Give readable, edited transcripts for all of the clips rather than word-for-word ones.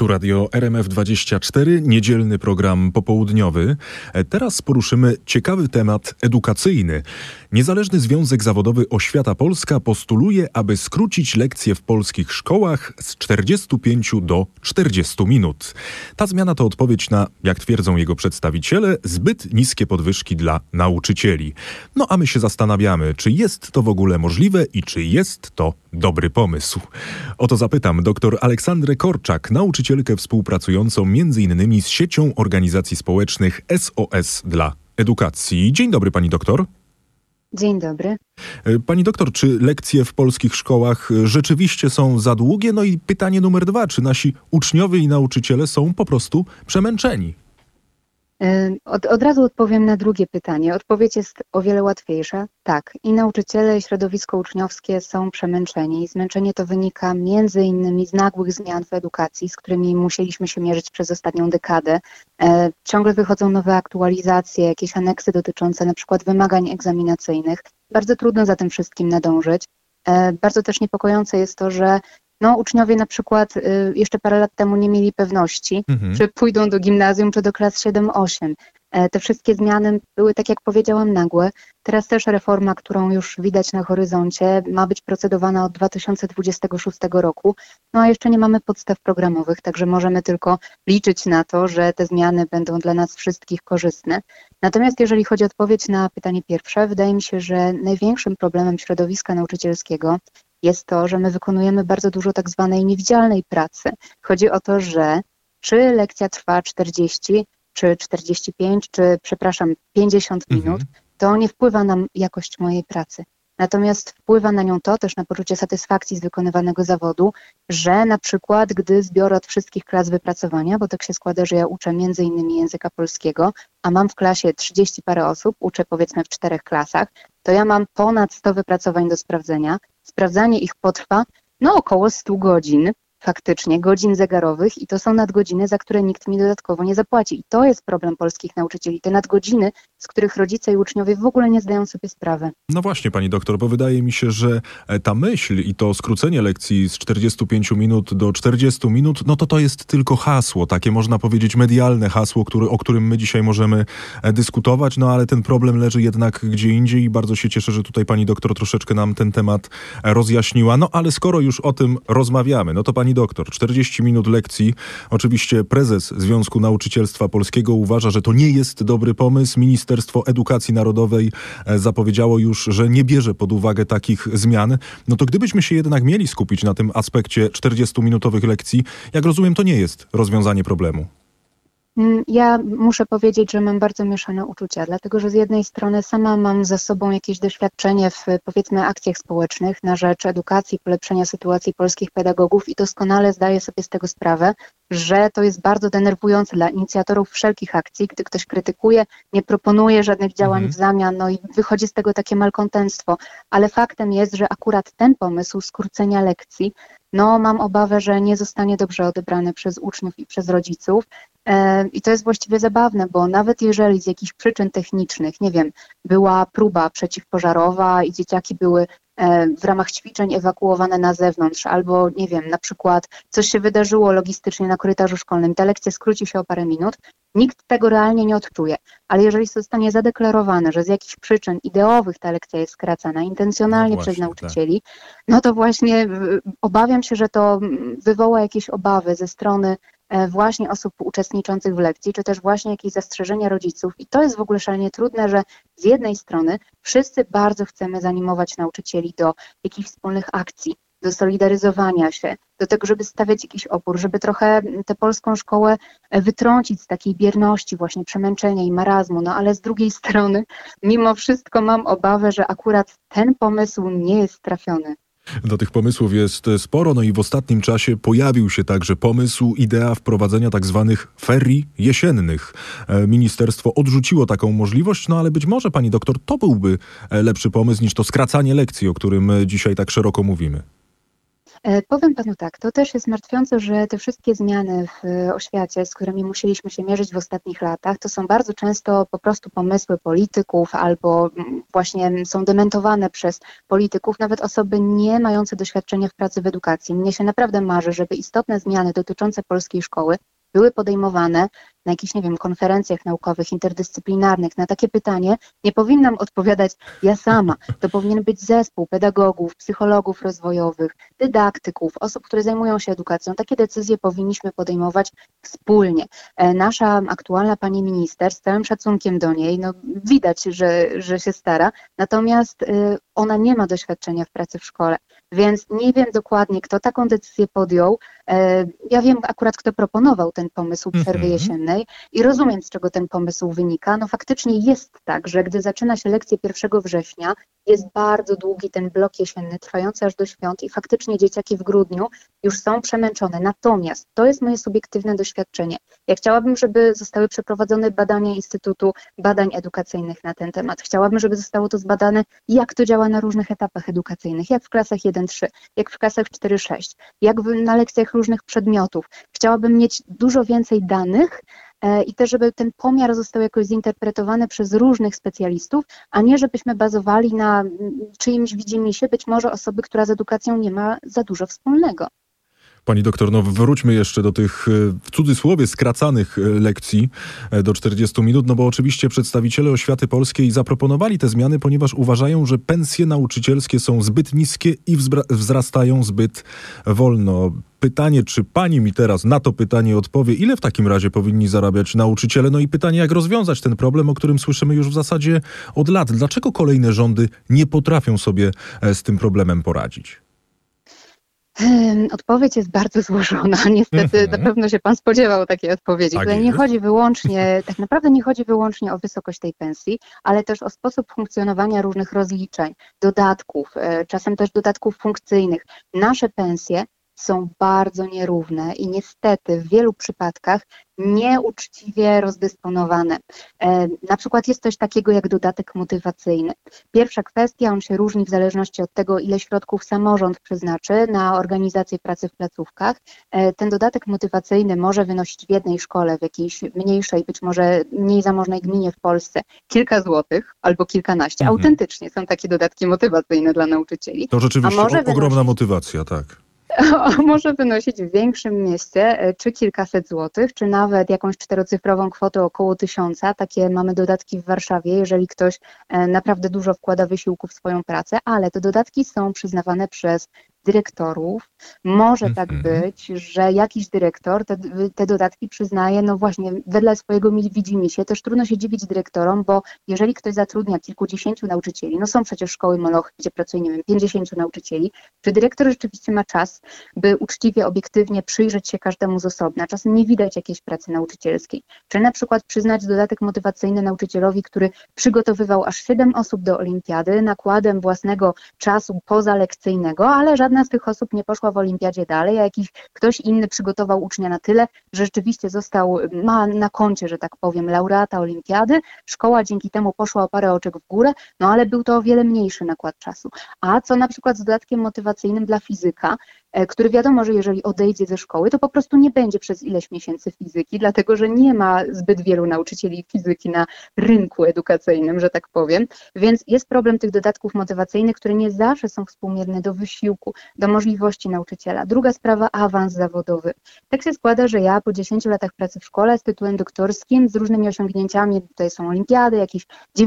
Tu radio RMF24, niedzielny program popołudniowy. Teraz poruszymy ciekawy temat edukacyjny. Niezależny Związek Zawodowy Oświata Polska postuluje, aby skrócić lekcje w polskich szkołach z 45 do 40 minut. Ta zmiana to odpowiedź na, jak twierdzą jego przedstawiciele, zbyt niskie podwyżki dla nauczycieli. No a my się zastanawiamy, czy jest to w ogóle możliwe i czy jest to dobry pomysł. O to zapytam dr Aleksandrę Korczak, nauczycielkę współpracującą m.in. z siecią organizacji społecznych SOS dla edukacji. Dzień dobry, pani doktor. Dzień dobry. Pani doktor, czy lekcje w polskich szkołach rzeczywiście są za długie? No i pytanie numer 2, czy nasi uczniowie i nauczyciele są po prostu przemęczeni? Od razu odpowiem na drugie pytanie. Odpowiedź jest o wiele łatwiejsza. Tak, i nauczyciele, i środowisko uczniowskie są przemęczeni. Zmęczenie to wynika między innymi z nagłych zmian w edukacji, z którymi musieliśmy się mierzyć przez ostatnią dekadę. Ciągle wychodzą nowe aktualizacje, jakieś aneksy dotyczące na przykład wymagań egzaminacyjnych. Bardzo trudno za tym wszystkim nadążyć. Bardzo też niepokojące jest to, że uczniowie na przykład jeszcze parę lat temu nie mieli pewności, czy pójdą do gimnazjum, czy do klas 7-8. Te wszystkie zmiany były, tak jak powiedziałam, nagłe. Teraz też reforma, którą już widać na horyzoncie, ma być procedowana od 2026 roku. No a jeszcze nie mamy podstaw programowych, także możemy tylko liczyć na to, że te zmiany będą dla nas wszystkich korzystne. Natomiast jeżeli chodzi o odpowiedź na pytanie pierwsze, wydaje mi się, że największym problemem środowiska nauczycielskiego jest to, że my wykonujemy bardzo dużo tak zwanej niewidzialnej pracy. Chodzi o to, że czy lekcja trwa 40, czy 45, czy 50 minut, to nie wpływa na jakość mojej pracy. Natomiast wpływa na nią to też na poczucie satysfakcji z wykonywanego zawodu, że na przykład gdy zbiorę od wszystkich klas wypracowania, bo tak się składa, że ja uczę między innymi języka polskiego, a mam w klasie 30 parę osób, uczę powiedzmy w 4 klasach, to ja mam ponad 100 wypracowań do sprawdzenia. Sprawdzanie ich potrwa około 100 godzin, faktycznie, godzin zegarowych i to są nadgodziny, za które nikt mi dodatkowo nie zapłaci. I to jest problem polskich nauczycieli, te nadgodziny, z których rodzice i uczniowie w ogóle nie zdają sobie sprawy. No właśnie, pani doktor, bo wydaje mi się, że ta myśl i to skrócenie lekcji z 45 minut do 40 minut, to jest tylko hasło, takie można powiedzieć medialne hasło, o którym my dzisiaj możemy dyskutować, ale ten problem leży jednak gdzie indziej i bardzo się cieszę, że tutaj pani doktor troszeczkę nam ten temat rozjaśniła. Ale skoro już o tym rozmawiamy, to pani doktor, 40 minut lekcji. Oczywiście prezes Związku Nauczycielstwa Polskiego uważa, że to nie jest dobry pomysł. Ministerstwo Edukacji Narodowej zapowiedziało już, że nie bierze pod uwagę takich zmian. To gdybyśmy się jednak mieli skupić na tym aspekcie 40-minutowych lekcji, jak rozumiem, to nie jest rozwiązanie problemu. Ja muszę powiedzieć, że mam bardzo mieszane uczucia, dlatego że z jednej strony sama mam za sobą jakieś doświadczenie w powiedzmy akcjach społecznych na rzecz edukacji, polepszenia sytuacji polskich pedagogów i doskonale zdaję sobie z tego sprawę, że to jest bardzo denerwujące dla inicjatorów wszelkich akcji, gdy ktoś krytykuje, nie proponuje żadnych działań w zamian, i wychodzi z tego takie malkontentstwo, ale faktem jest, że akurat ten pomysł skrócenia lekcji, mam obawę, że nie zostanie dobrze odebrany przez uczniów i przez rodziców. I to jest właściwie zabawne, bo nawet jeżeli z jakichś przyczyn technicznych, była próba przeciwpożarowa i dzieciaki były w ramach ćwiczeń ewakuowane na zewnątrz, albo na przykład coś się wydarzyło logistycznie na korytarzu szkolnym, ta lekcja skróci się o parę minut, nikt tego realnie nie odczuje. Ale jeżeli zostanie zadeklarowane, że z jakichś przyczyn ideowych ta lekcja jest skracana intencjonalnie przez nauczycieli, to właśnie obawiam się, że to wywoła jakieś obawy ze strony właśnie osób uczestniczących w lekcji, czy też właśnie jakieś zastrzeżenia rodziców. I to jest w ogóle szalenie trudne, że z jednej strony wszyscy bardzo chcemy zanimować nauczycieli do jakichś wspólnych akcji, do solidaryzowania się, do tego, żeby stawiać jakiś opór, żeby trochę tę polską szkołę wytrącić z takiej bierności, właśnie przemęczenia i marazmu. Ale z drugiej strony, mimo wszystko mam obawę, że akurat ten pomysł nie jest trafiony. Do tych pomysłów jest sporo, i w ostatnim czasie pojawił się także pomysł, idea wprowadzenia tak zwanych ferii jesiennych. Ministerstwo odrzuciło taką możliwość, ale być może, pani doktor, to byłby lepszy pomysł niż to skracanie lekcji, o którym dzisiaj tak szeroko mówimy. Powiem panu tak, to też jest martwiące, że te wszystkie zmiany w oświacie, z którymi musieliśmy się mierzyć w ostatnich latach, to są bardzo często po prostu pomysły polityków albo właśnie są dementowane przez polityków, nawet osoby nie mające doświadczenia w pracy w edukacji. Mnie się naprawdę marzy, żeby istotne zmiany dotyczące polskiej szkoły były podejmowane na jakichś, nie wiem, konferencjach naukowych, interdyscyplinarnych. Na takie pytanie nie powinnam odpowiadać ja sama. To powinien być zespół pedagogów, psychologów rozwojowych, dydaktyków, osób, które zajmują się edukacją. Takie decyzje powinniśmy podejmować wspólnie. Nasza aktualna pani minister, z całym szacunkiem do niej, no widać, że się stara, natomiast ona nie ma doświadczenia w pracy w szkole, więc nie wiem dokładnie, kto taką decyzję podjął. Ja wiem akurat, kto proponował ten pomysł przerwy jesiennej i rozumiem, z czego ten pomysł wynika. No faktycznie jest tak, że gdy zaczyna się lekcje 1 września, jest bardzo długi ten blok jesienny, trwający aż do świąt i faktycznie dzieciaki w grudniu już są przemęczone. Natomiast to jest moje subiektywne doświadczenie. Ja chciałabym, żeby zostały przeprowadzone badania Instytutu Badań Edukacyjnych na ten temat. Chciałabym, żeby zostało to zbadane, jak to działa na różnych etapach edukacyjnych, jak w klasach 1-3, jak w klasach 4-6, na lekcjach różnych przedmiotów. Chciałabym mieć dużo więcej danych i też, żeby ten pomiar został jakoś zinterpretowany przez różnych specjalistów, a nie żebyśmy bazowali na czyimś widzimisię, być może osoby, która z edukacją nie ma za dużo wspólnego. Pani doktor, no wróćmy jeszcze do tych w cudzysłowie skracanych lekcji do 40 minut, no bo oczywiście przedstawiciele oświaty polskiej zaproponowali te zmiany, ponieważ uważają, że pensje nauczycielskie są zbyt niskie i wzrastają zbyt wolno. Pytanie, czy pani mi teraz na to pytanie odpowie, ile w takim razie powinni zarabiać nauczyciele? No i pytanie, jak rozwiązać ten problem, o którym słyszymy już w zasadzie od lat. Dlaczego kolejne rządy nie potrafią sobie z tym problemem poradzić? Odpowiedź jest bardzo złożona. Niestety na pewno się pan spodziewał takiej odpowiedzi. Tak Tutaj nie jest. chodzi wyłącznie, tak naprawdę nie chodzi wyłącznie o wysokość tej pensji, ale też o sposób funkcjonowania różnych rozliczeń, dodatków, czasem też dodatków funkcyjnych. Nasze pensje są bardzo nierówne i niestety w wielu przypadkach nieuczciwie rozdysponowane. Na przykład jest coś takiego jak dodatek motywacyjny. Pierwsza kwestia, on się różni w zależności od tego, ile środków samorząd przeznaczy na organizację pracy w placówkach. Ten dodatek motywacyjny może wynosić w jednej szkole, w jakiejś mniejszej, być może mniej zamożnej gminie w Polsce kilka złotych albo kilkanaście. Autentycznie są takie dodatki motywacyjne dla nauczycieli. To rzeczywiście ogromna motywacja, tak. Może wynosić w większym mieście czy kilkaset złotych, czy nawet jakąś 4-cyfrową kwotę około 1000. Takie mamy dodatki w Warszawie, jeżeli ktoś naprawdę dużo wkłada wysiłku w swoją pracę, ale te dodatki są przyznawane przez dyrektorów. Może tak być, że jakiś dyrektor te dodatki przyznaje, no właśnie, wedle swojego widzimisię. Też trudno się dziwić dyrektorom, bo jeżeli ktoś zatrudnia kilkudziesięciu nauczycieli, no są przecież szkoły molochy, gdzie pracuje, nie wiem, 50 nauczycieli, czy dyrektor rzeczywiście ma czas, by uczciwie, obiektywnie przyjrzeć się każdemu z osobna? Czasem nie widać jakiejś pracy nauczycielskiej. Czy na przykład przyznać dodatek motywacyjny nauczycielowi, który przygotowywał aż 7 osób do olimpiady nakładem własnego czasu pozalekcyjnego, ale żadna z tych osób nie poszła w olimpiadzie dalej, a ktoś inny przygotował ucznia na tyle, że rzeczywiście ma na koncie, że tak powiem, laureata olimpiady. Szkoła dzięki temu poszła o parę oczek w górę, no ale był to o wiele mniejszy nakład czasu. A co na przykład z dodatkiem motywacyjnym dla fizyka, który wiadomo, że jeżeli odejdzie ze szkoły, to po prostu nie będzie przez ileś miesięcy fizyki, dlatego że nie ma zbyt wielu nauczycieli fizyki na rynku edukacyjnym, że tak powiem. Więc jest problem tych dodatków motywacyjnych, które nie zawsze są współmierne do wysiłku, do możliwości nauczyciela. Druga sprawa, awans zawodowy. Tak się składa, że ja po 10 latach pracy w szkole z tytułem doktorskim, z różnymi osiągnięciami, tutaj są olimpiady, jakieś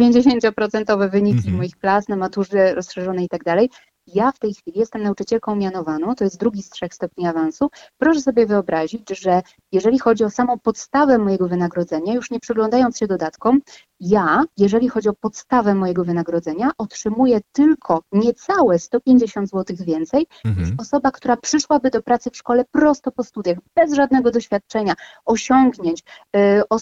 90% wyniki moich klas na maturze rozszerzonej i tak dalej. Ja w tej chwili jestem nauczycielką mianowaną, to jest 2 z 3 stopni awansu. Proszę sobie wyobrazić, że jeżeli chodzi o samą podstawę mojego wynagrodzenia, już nie przyglądając się dodatkom, jeżeli chodzi o podstawę mojego wynagrodzenia, otrzymuję tylko niecałe 150 zł więcej niż osoba, która przyszłaby do pracy w szkole prosto po studiach, bez żadnego doświadczenia, osiągnięć,